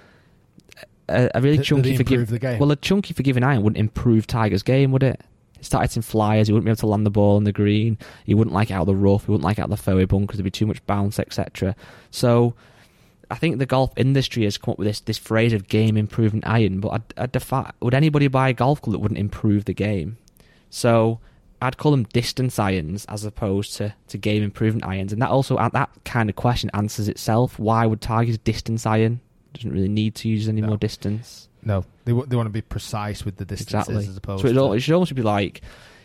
a, a really Did- did chunky they forgive- improve the game? well, a chunky forgiving iron wouldn't improve Tiger's game, would it? It started in flyers, he wouldn't be able to land the ball on the green, he wouldn't like it out of the rough, he wouldn't like it out of the fairway bunkers, there'd be too much bounce, et cetera. So I think the golf industry has come up with this, this phrase of game improvement iron, but I'd, I'd defy, would anybody buy a golf club that wouldn't improve the game? So I'd call them distance irons as opposed to, to game improvement irons, and that also that kind of question answers itself. Why would Tiger's distance iron? Doesn't really need to use any No. more distance. No, they w- they want to be precise with the distances Exactly. as opposed So it, al- to... it should almost be like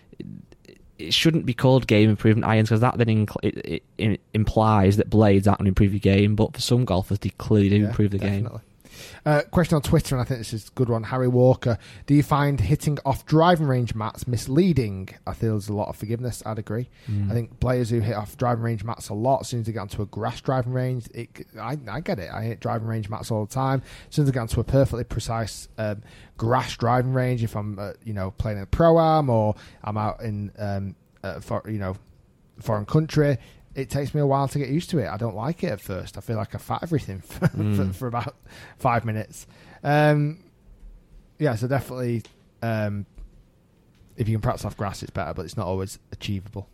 it shouldn't be called game improvement irons, because that then inc- it, it, it implies that blades aren't going to improve your game. But for some golfers, they clearly do Yeah, improve the game. definitely. Uh, question on Twitter, and I think this is a good one. Harry Walker, do you find hitting off driving range mats misleading? I feel there's a lot of forgiveness. I'd agree. Mm. I think players who hit off driving range mats a lot, as soon as they get onto a grass driving range, it, I, I get it. I hit driving range mats all the time. As soon as I get onto a perfectly precise um, grass driving range, if I'm uh, you know playing in a pro-am or I'm out in um, uh, for you know foreign country, it takes me a while to get used to it. I don't like it at first. I feel like I fat everything for, mm. for, for about five minutes. Um, yeah, so definitely, um, if you can practice off grass, it's better, but it's not always achievable.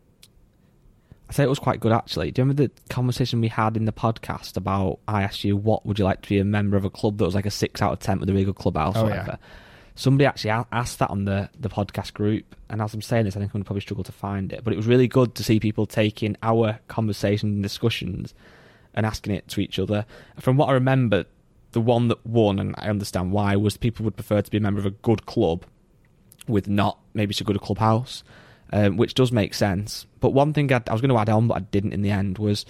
I say it was quite good, actually. Do you remember the conversation we had in the podcast about, I asked you, what would you like to be a member of a club that was like a six out of ten with a really good clubhouse or oh, whatever? Yeah. Somebody actually asked that on the, the podcast group, and as I'm saying this, I think I'm going to probably struggle to find it. But it was really good to see people taking our conversations and discussions and asking it to each other. From what I remember, the one that won, and I understand why, was people would prefer to be a member of a good club with not maybe so good a clubhouse, um, which does make sense. But one thing I'd, I was going to add on, but I didn't in the end, was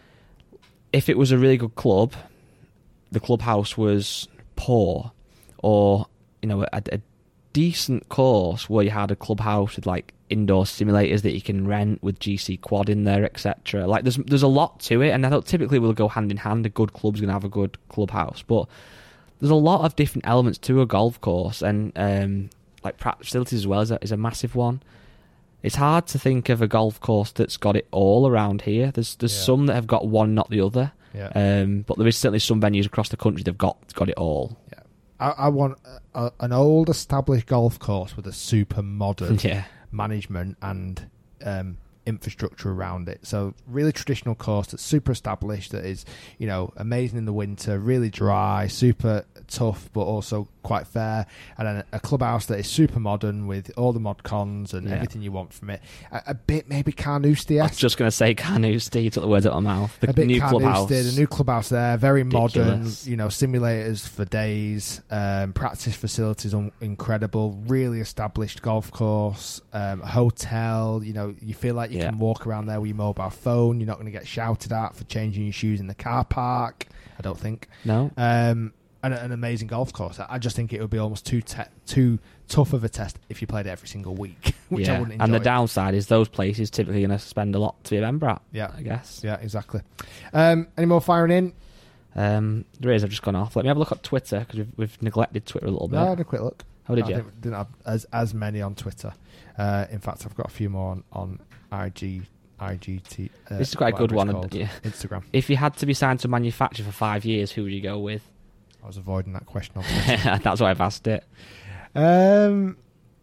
if it was a really good club, the clubhouse was poor, or you know, a, a decent course where you had a clubhouse with like indoor simulators that you can rent with G C Quad in there, et cetera. Like there's there's a lot to it, and I thought typically will go hand in hand. A good club's going to have a good clubhouse, but there's a lot of different elements to a golf course, and um, like practice facilities as well is a, is a massive one. It's hard to think of a golf course that's got it all around here. There's there's yeah. some that have got one, not the other. Yeah. Um, but there is certainly some venues across the country that've got got it all. Yeah. I, I want a, an old established golf course with a super modern yeah. management and um, infrastructure around it. So really traditional course that's super established, that is, you know, amazing in the winter, really dry, super tough, but also quite fair. And then a clubhouse that is super modern with all the mod cons and yeah. everything you want from it. A, a bit maybe Carnoustie. I was just going to say Carnoustie. You took the words out of my mouth. The a bit new clubhouse. The new clubhouse there, very Ridiculous. modern, you know, simulators for days, um, practice facilities un- incredible, really established golf course, um, hotel, you know, you feel like you yeah. can walk around there with your mobile phone. You're not going to get shouted at for changing your shoes in the car park, I don't think. No. Um, and an amazing golf course. I just think it would be almost too te- too tough of a test if you played it every single week, which yeah. I wouldn't enjoy. And the downside is those places typically going to spend a lot to be a member at. Yeah, I guess. Yeah, exactly. Um, any more firing in? Um, there is. I've just gone off. Let me have a look at Twitter because we've, we've neglected Twitter a little bit. No, I had a quick look. How did no, you? I didn't, didn't have as as many on Twitter. Uh, in fact, I've got a few more on on I G. I G T. Uh, this is quite a good one. Yeah. Instagram. If you had to be signed to a manufacturer for five years, who would you go with? I was avoiding that question on Twitter. That's why I've asked it. Um,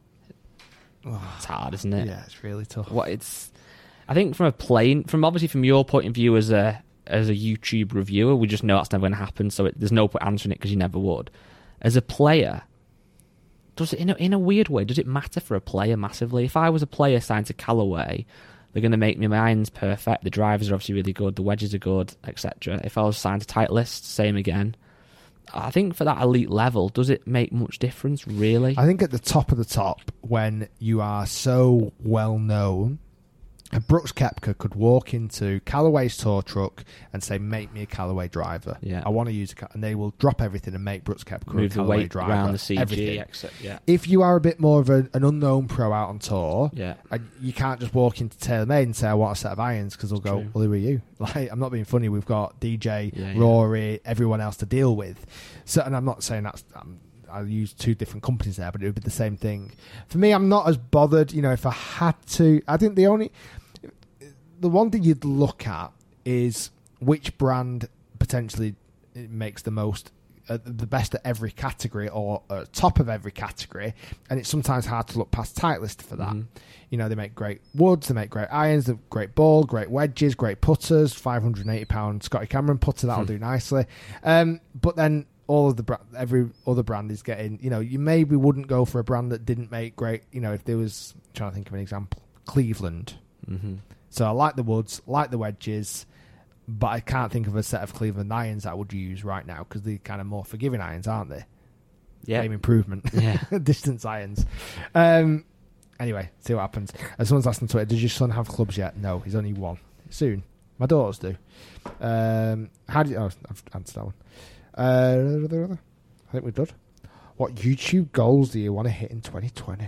it's hard, isn't it? Yeah, it's really tough. What it's, I think from a playing, from obviously from your point of view as a as a YouTube reviewer, we just know that's never going to happen. So it, there's no point answering it because you never would. As a player, does it in a, in a weird way? Does it matter for a player massively? If I was a player signed to Callaway, they're going to make me my irons perfect. The drivers are obviously really good. The wedges are good, et cetera. If I was signed to Titleist, same again. I think for that elite level, does it make much difference, really? I think at the top of the top, when you are so well known, Brooks Koepka could walk into Callaway's tour truck and say, make me a Callaway driver. Yeah. I want to use a... And they will drop everything and make Brooks Koepka Move a Callaway the weight driver. around the C G, everything. Except, yeah. If you are a bit more of a, an unknown pro out on tour, yeah. and you can't just walk into TaylorMade and say, I want a set of irons, because they'll go, True. well, who are you? Like, I'm not being funny. We've got D J, yeah, yeah. Rory, everyone else to deal with. So, and I'm not saying that's... I'm, I use two different companies there, but it would be the same thing. For me, I'm not as bothered. You know, if I had to... I think the only... The one thing you'd look at is which brand potentially makes the most, uh, the best at every category or uh, top of every category, and it's sometimes hard to look past Titleist for that. Mm-hmm. You know, they make great woods, they make great irons, they great ball, great wedges, great putters, five hundred eighty pound Scotty Cameron putter, that'll hmm. do nicely. Um, but then all of the bra- every other brand is getting, you know, you maybe wouldn't go for a brand that didn't make great, you know, if there was, I'm trying to think of an example, Cleveland. Mm-hmm. So I like the woods, like the wedges, but I can't think of a set of Cleveland irons that I would use right now because they're kind of more forgiving irons, aren't they? Yeah. Game improvement. Yeah. Distance irons. Um, anyway, see what happens. And someone's asking on Twitter, does your son have clubs yet? No, he's only one. Soon. My daughters do. Um, how do you... Oh, I've answered that one. Uh, I think we're good. What YouTube goals do you want to hit in twenty twenty?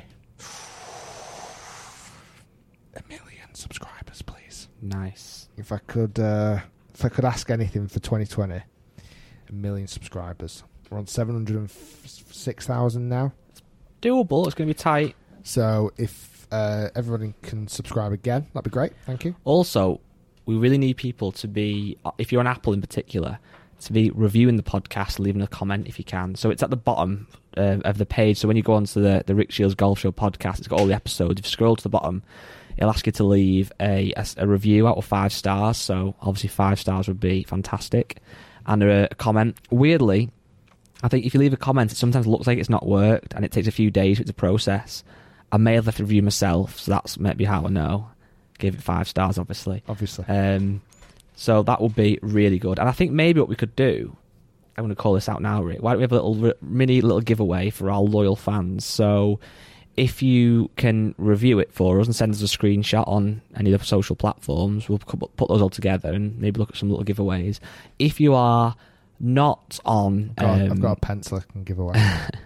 A million subscribers, please. Nice. If I could, uh, if I could ask anything for twenty twenty, a million subscribers. We're on seven hundred six thousand now. Doable. It's going to be tight. So if uh, everybody can subscribe again, that'd be great. Thank you. Also, we really need people to be, if you're on Apple in particular, to be reviewing the podcast, leaving a comment if you can. So it's at the bottom uh, of the page. So when you go onto the, the Rick Shields Golf Show podcast, it's got all the episodes. If you scroll to the bottom, it'll ask you to leave a, a, a review out of five stars. So obviously five stars would be fantastic. And a, a comment. Weirdly, I think if you leave a comment, it sometimes looks like it's not worked and it takes a few days for it to process. I may have left a review myself, so that's maybe how I know. Gave it five stars, obviously. Obviously. Um, so that would be really good. And I think maybe what we could do, I'm going to call this out now, Rick. Why don't we have a little mini little giveaway for our loyal fans? So if you can review it for us and send us a screenshot on any of the social platforms, we'll put those all together and maybe look at some little giveaways. If you are not on... I've got, um, I've got a pencil I can give away.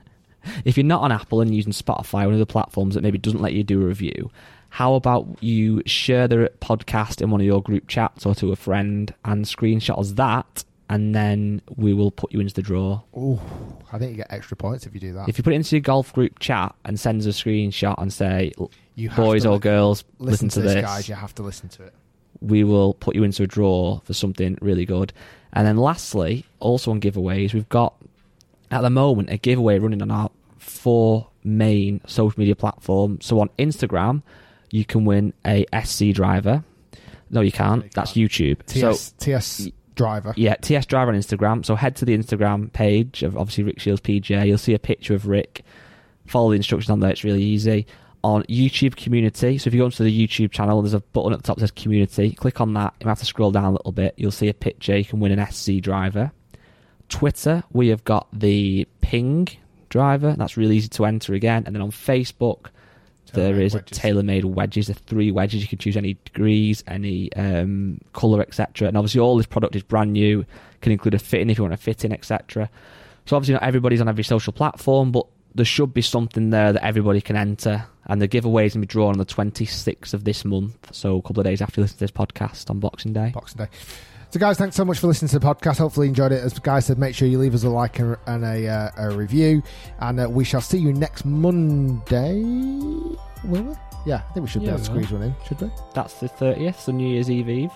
If you're not on Apple and using Spotify or one of the platforms that maybe doesn't let you do a review, how about you share the podcast in one of your group chats or to a friend and screenshot us that, and then we will put you into the draw. Ooh, I think you get extra points if you do that. If you put it into your golf group chat and send us a screenshot and say, you boys or li- girls, listen, listen to to this, this, guys, you have to listen to it. we will put you into a draw for something really good. And then lastly, also on giveaways, we've got, at the moment, a giveaway running on our four main social media platforms. So on Instagram, you can win a S C driver. No, you can't. You That's can't. YouTube. T S, so, T S driver. Yeah, T S driver on Instagram. So head to the Instagram page of obviously Rick Shields P G A. You'll see a picture of Rick. Follow the instructions on there. It's really easy. On YouTube Community, so if you go onto the YouTube channel, there's a button at the top that says Community. Click on that. You have to scroll down a little bit. You'll see a picture. You can win an S C driver. Twitter, we have got the Ping driver. That's really easy to enter again. And then on Facebook, there is a tailor-made wedges. There are three wedges. You can choose any degrees, any um, colour, et cetera. And obviously all this product is brand new. Can include a fitting if you want a fitting, et cetera. So obviously not everybody's on every social platform, but there should be something there that everybody can enter. And the giveaway is going to be drawn on the twenty-sixth of this month. So a couple of days after you listen to this podcast on Boxing Day. Boxing Day. So, guys, thanks so much for listening to the podcast. Hopefully you enjoyed it. As Guy said, make sure you leave us a like and a, uh, a review. And uh, we shall see you next Monday. Will we? Yeah, I think we should Yeah, be able to we will. squeeze one in, should we? That's the thirtieth, so New Year's Eve Eve.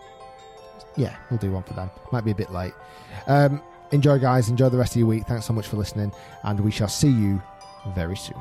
Yeah, we'll do one for them. Might be a bit late. Um, enjoy, guys. Enjoy the rest of your week. Thanks so much for listening. And we shall see you very soon.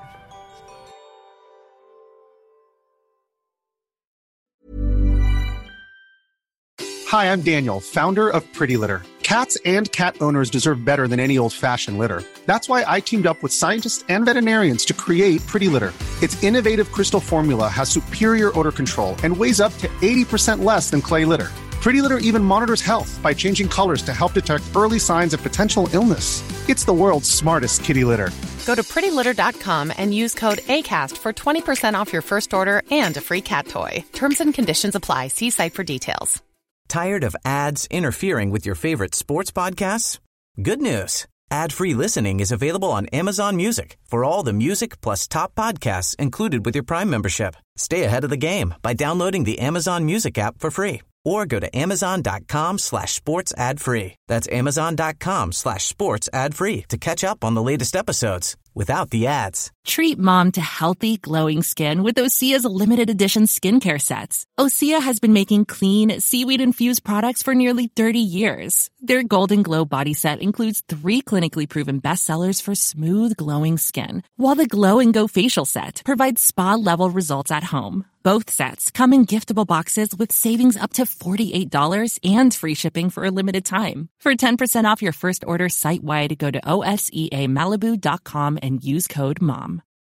Hi, I'm Daniel, founder of Pretty Litter. Cats and cat owners deserve better than any old-fashioned litter. That's why I teamed up with scientists and veterinarians to create Pretty Litter. Its innovative crystal formula has superior odor control and weighs up to eighty percent less than clay litter. Pretty Litter even monitors health by changing colors to help detect early signs of potential illness. It's the world's smartest kitty litter. Go to pretty litter dot com and use code ACAST for twenty percent off your first order and a free cat toy. Terms and conditions apply. See site for details. Tired of ads interfering with your favorite sports podcasts? Good news. Ad-free listening is available on Amazon Music for all the music plus top podcasts included with your Prime membership. Stay ahead of the game by downloading the Amazon Music app for free or go to amazon.com slash sports ad free. That's amazon.com slash sports ad free to catch up on the latest episodes without the ads. Treat mom to healthy, glowing skin with Osea's limited edition skincare sets. Osea has been making clean, seaweed-infused products for nearly thirty years. Their Golden Glow body set includes three clinically proven bestsellers for smooth, glowing skin, while the Glow and Go facial set provides spa-level results at home. Both sets come in giftable boxes with savings up to forty-eight dollars and free shipping for a limited time. For ten percent off your first order site-wide, go to O S E A Malibu dot com and use code MOM.